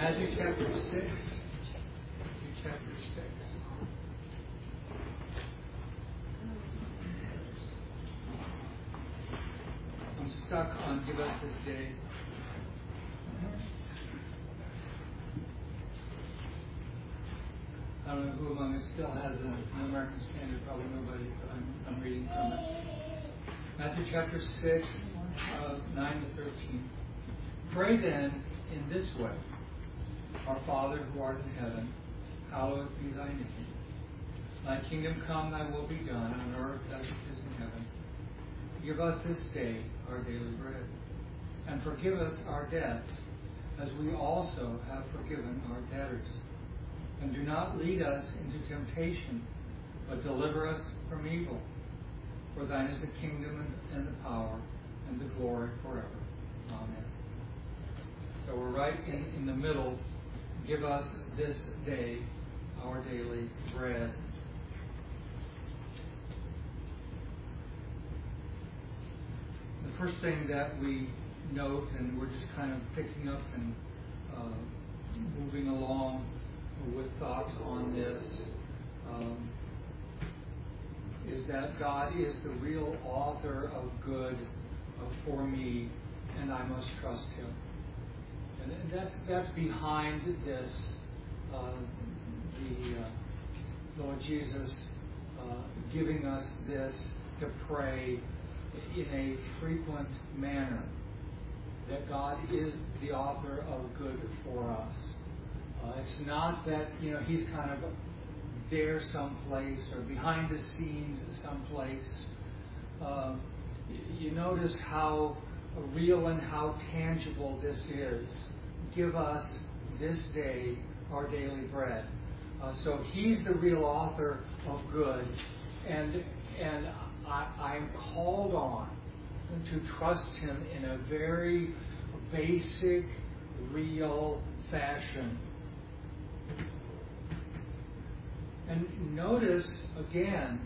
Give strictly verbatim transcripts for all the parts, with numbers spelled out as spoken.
Matthew chapter six. Matthew chapter six. I'm stuck on Give Us This Day. I don't know who among us still has an American Standard. Probably nobody, but I'm, I'm reading from it. Matthew chapter six, uh, nine to thirteen. Pray then in this way. Our Father who art in heaven, hallowed be thy name. Thy kingdom come, thy will be done on earth as it is in heaven. Give us this day our daily bread. And forgive us our debts, as we also have forgiven our debtors. And do not lead us into temptation, but deliver us from evil. For thine is the kingdom and, and the power and the glory forever. Amen. So we're right in, in the middle. Give us this day our daily bread. The first thing that we note, and we're just kind of picking up and uh, moving along with thoughts on this, um, is that God is the real author of good uh, for me, and I must trust Him. And that's that's behind this. Uh, the uh, Lord Jesus uh, giving us this to pray in a frequent manner. That God is the author of good for us. Uh, it's not that, you know, He's kind of there someplace or behind the scenes someplace. Uh, you notice how real and how tangible this is. Give us this day our daily bread. Uh, so He's the real author of good, and and I, I'm called on to trust Him in a very basic, real fashion. And notice again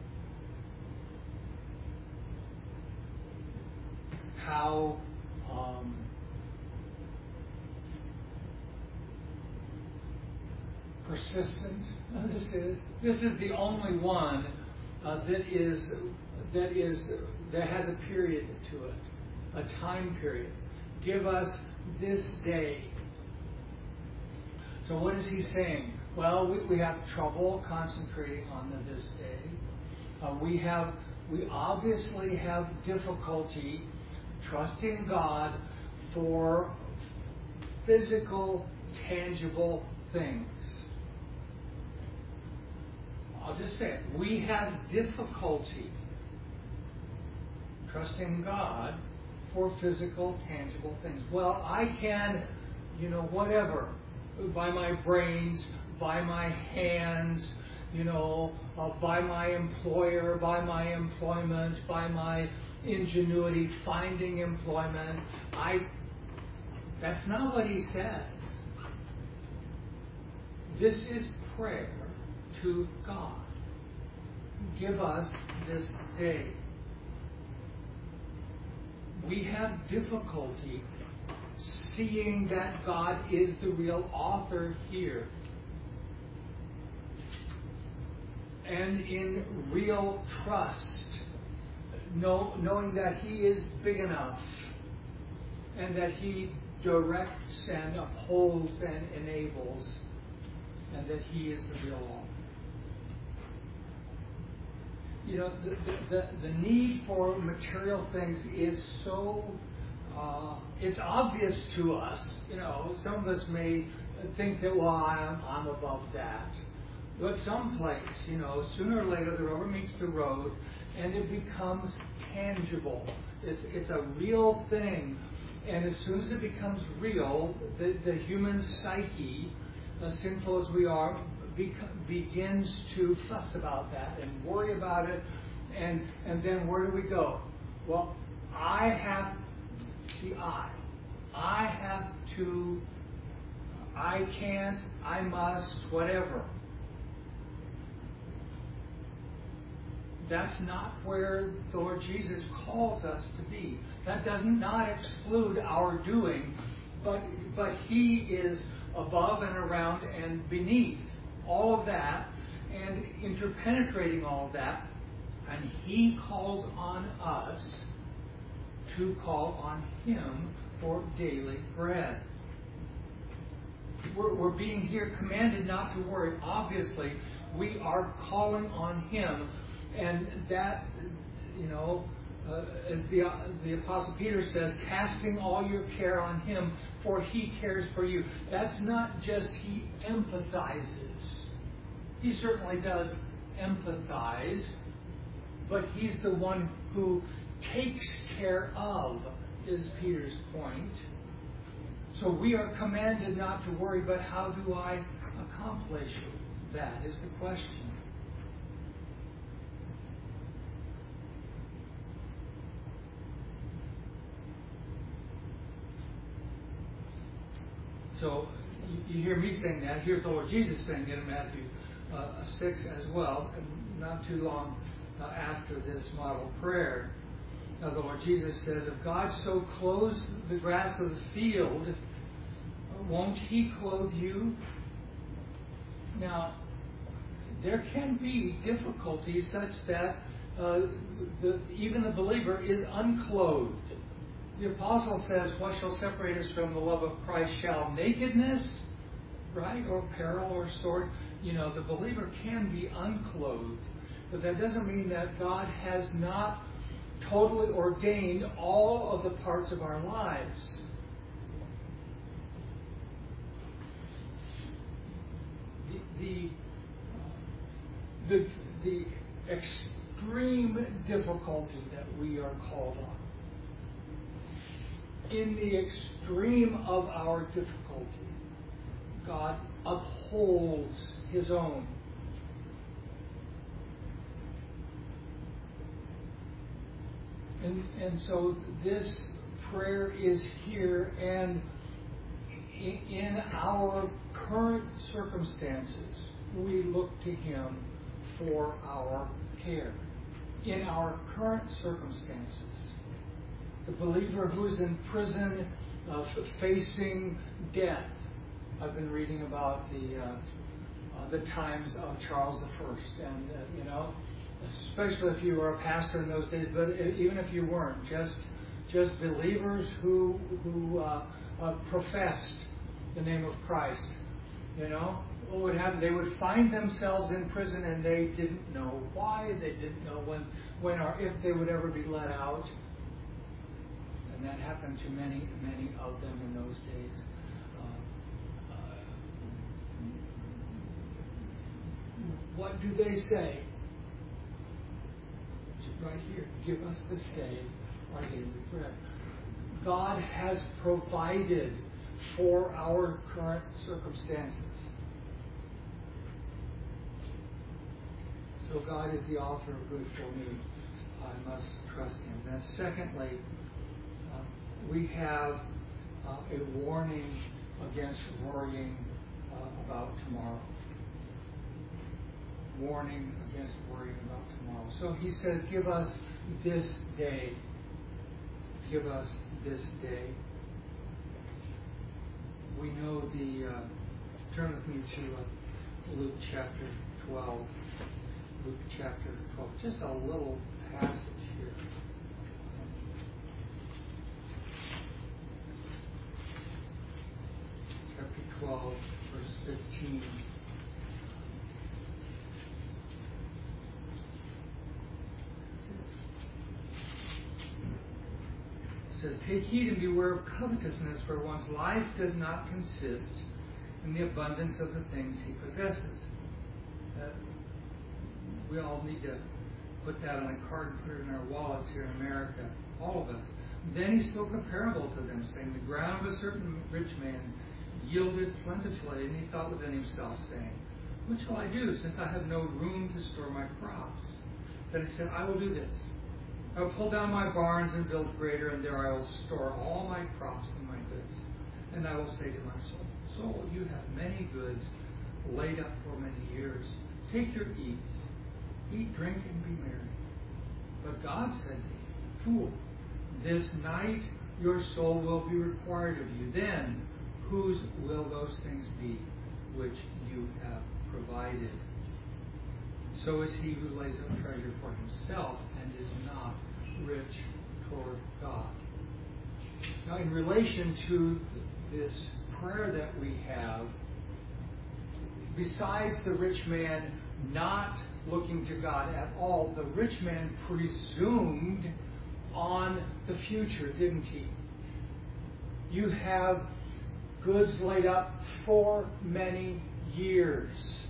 how um, persistent this is. This is the only one uh, that is that is that has a period to it, a time period. Give us this day. So what is He saying? Well, we, we have trouble concentrating on the this day. Uh, we have we obviously have difficulty trusting God for physical, tangible things. I'll just say it. We have difficulty trusting God for physical, tangible things. Well, I can, you know, whatever, by my brains, by my hands, you know, uh, by my employer, by my employment, by my ingenuity, finding employment. I. That's not what He says. This is prayer to God. Give us this day. We have difficulty seeing that God is the real author here. And in real trust, know, knowing that He is big enough and that He directs and upholds and enables, and that He is the real author. You know, the, the, the need for material things is so, uh, it's obvious to us. You know, some of us may think that, well, I'm, I'm above that. But someplace, you know, sooner or later the rubber meets the road and it becomes tangible. It's, it's a real thing. And as soon as it becomes real, the, the human psyche, as sinful as we are, be, begins to fuss about that and worry about it. And, and then where do we go? Well, I have, see, I. I have to, I can't, I must, whatever. That's not where the Lord Jesus calls us to be. That does not exclude our doing, but but He is above and around and beneath all of that and interpenetrating all of that, and He calls on us to call on Him for daily bread. We're, we're being here commanded not to worry. Obviously, we are calling on Him, and that, you know, uh, as the the Apostle Peter says, casting all your care on Him, for He cares for you. That's not just He empathizes. He certainly does empathize, but He's the one who takes care of, is Peter's point. So we are commanded not to worry, but how do I accomplish that is the question. So you, you hear me saying that. Here's the Lord Jesus saying it in Matthew uh, six as well, and not too long uh, after this model prayer. Now, the Lord Jesus says, if God so clothes the grass of the field, won't He clothe you? Now, there can be difficulties such that uh, the, even the believer is unclothed. The apostle says, what shall separate us from the love of Christ? Shall nakedness, right, or peril or sword? You know, the believer can be unclothed. But that doesn't mean that God has not totally ordained all of the parts of our lives. The, the, the, the extreme difficulty that we are called on. In the extreme of our difficulty, God upholds His own. And, and so this prayer is here, and in, in our current circumstances, we look to Him for our care. In our current circumstances, the believer who's in prison, uh, facing death. I've been reading about the uh, uh, the times of Charles the First, and uh, you know, especially if you were a pastor in those days, but even if you weren't, just just believers who who uh, uh, professed the name of Christ. You know, what would happen? They would find themselves in prison, and they didn't know why. They didn't know when, when or if they would ever be let out. And that happened to many, many of them in those days. Uh, uh, what do they say? Right here, give us this day our daily bread. God has provided for our current circumstances. So God is the author of good for me. I must trust Him. Then secondly, uh, we have uh, a warning against worrying uh, about tomorrow. Warning against worrying about tomorrow. So He says, give us this day. Give us this day. We know the, uh, turn with me to uh, Luke chapter twelve. Luke chapter twelve. Just a little passage here. Chapter twelve, verse fifteen. It says, take heed and beware of covetousness, for one's life does not consist in the abundance of the things he possesses. Uh, we all need to put that on a card and put it in our wallets here in America, all of us. Then He spoke a parable to them, saying, the ground of a certain rich man yielded plentifully, and he thought within himself, saying, what shall I do, since I have no room to store my crops? Then he said, I will do this. I will pull down my barns and build greater, and there I will store all my crops and my goods. And I will say to my soul, soul, you have many goods laid up for many years. Take your ease. Eat, drink, and be merry. But God said to me, fool, this night your soul will be required of you. Then, whose will those things be which you have provided? So is he who lays up treasure for himself and is not rich toward God. Now, in relation to this prayer that we have, besides the rich man not looking to God at all, the rich man presumed on the future, didn't he? You have goods laid up for many years.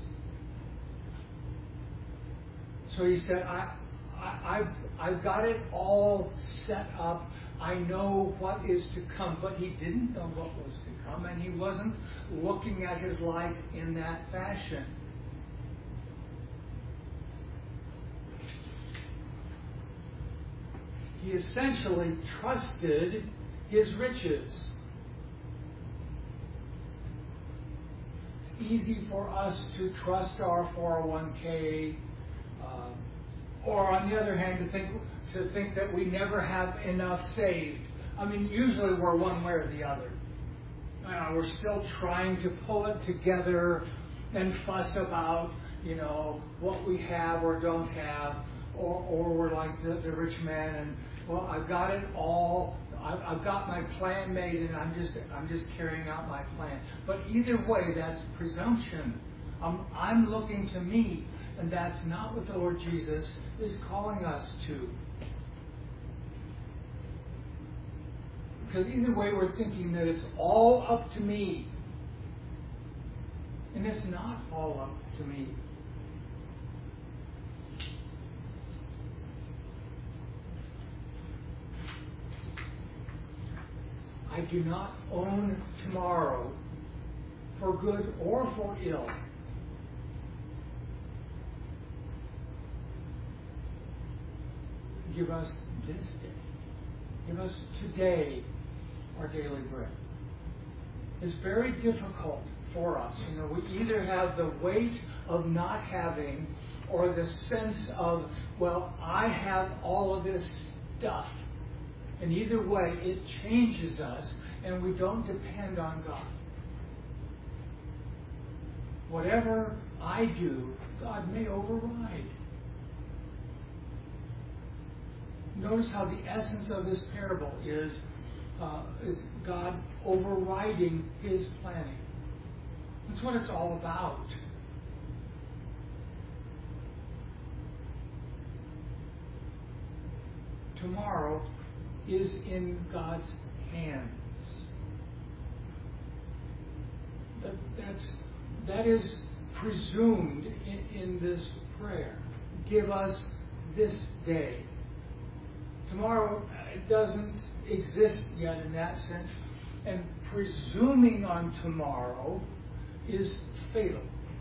So he said, I, I, I've, I've got it all set up. I know what is to come. But he didn't know what was to come, and he wasn't looking at his life in that fashion. He essentially trusted his riches. It's easy for us to trust our four oh one k, uh, or on the other hand, to think to think that we never have enough saved. I mean, usually we're one way or the other. Uh, we're still trying to pull it together and fuss about, you know, what we have or don't have, or, or we're like the, the rich man and, well, I've got it all. I've, I've got my plan made, and I'm just I'm just carrying out my plan. But either way, that's presumption. I'm, I'm looking to me, and that's not what the Lord Jesus is calling us to. Because either way, we're thinking that it's all up to me. And it's not all up to me. I do not own tomorrow for good or for ill. Give us this day. Give us today our daily bread. It's very difficult for us. You know, we either have the weight of not having or the sense of, well, I have all of this stuff. And either way, it changes us, and we don't depend on God. Whatever I do, God may override. Notice how the essence of this parable is, uh, is God overriding His planning. That's what it's all about. Tomorrow is in God's hands. That, that's, that is presumed in, in this prayer. Give us this day. Tomorrow it doesn't exist yet in that sense, and presuming on tomorrow is fatal.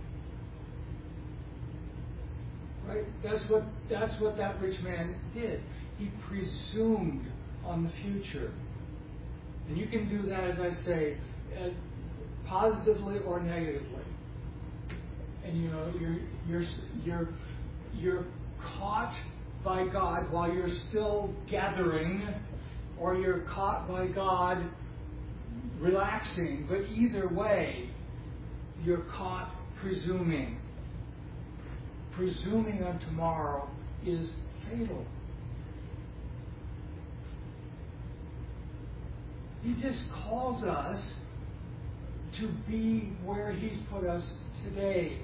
Right? That's what that's what that rich man did. He presumed on the future. And you can do that, as I say, uh, positively or negatively. And you know, you're you're you're you're caught by God while you're still gathering, or you're caught by God relaxing. But either way, you're caught presuming. Presuming on tomorrow is fatal. He just calls us to be where He's put us today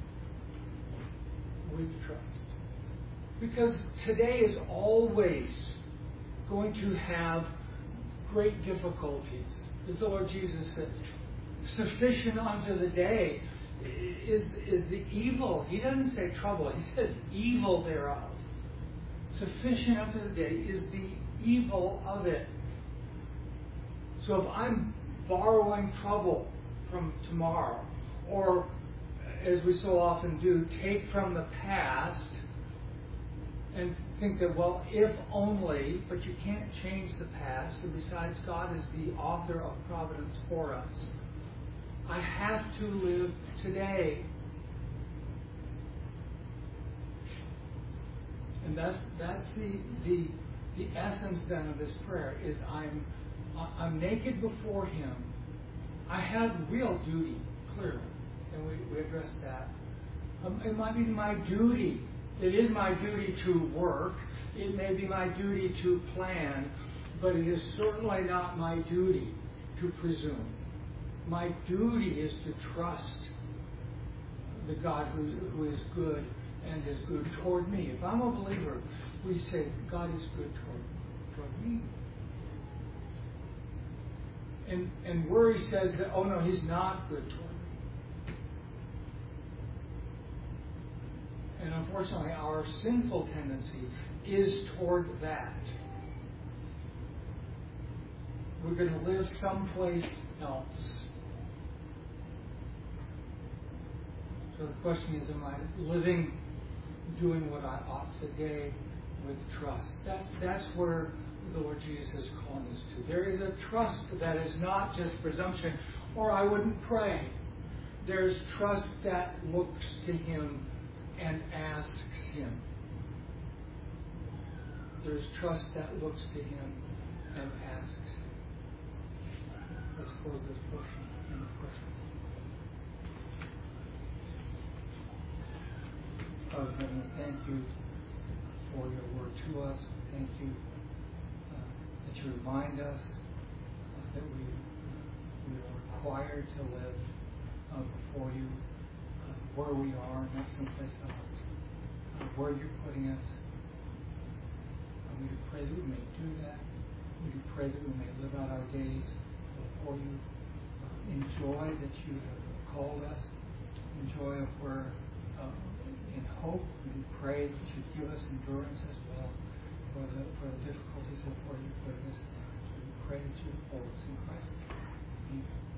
with trust. Because today is always going to have great difficulties. As the Lord Jesus says, sufficient unto the day is, is the evil. He doesn't say trouble. He says evil thereof. Sufficient unto the day is the evil of it. So if I'm borrowing trouble from tomorrow, or as we so often do, take from the past and think that, well, if only, but you can't change the past, and besides, God is the author of providence for us. I have to live today. And that's that's the the the essence then of this prayer is I'm I'm naked before Him. I have real duty, clearly, and we, we addressed that. Um, it might be my duty. It is my duty to work. It may be my duty to plan, but it is certainly not my duty to presume. My duty is to trust the God who, who is good and is good toward me. If I'm a believer, we say God is good toward, toward me. And, and worry says that, oh no, He's not good toward me. And unfortunately, our sinful tendency is toward that. We're going to live someplace else. So the question is, am I living, doing what I ought today with trust? That's, that's where the Lord Jesus is calling us to. There is a trust that is not just presumption, or I wouldn't pray. There's trust that looks to Him and asks Him. There's trust that looks to Him and asks Him. Let's close this portion in prayer. Father, thank you for your word to us. Thank you uh, that you remind us uh, that we, we are required to live uh, before you uh, where we are, not someplace else, uh, where you're putting us. We do pray that we may do that. We do pray that we may live out our days before you. Uh, enjoy that you have called us. Enjoy of where, uh, in hope, we do pray that you give us endurance as well for the for the difficulties of where you're putting us. We pray that you hold us in Christ. Amen.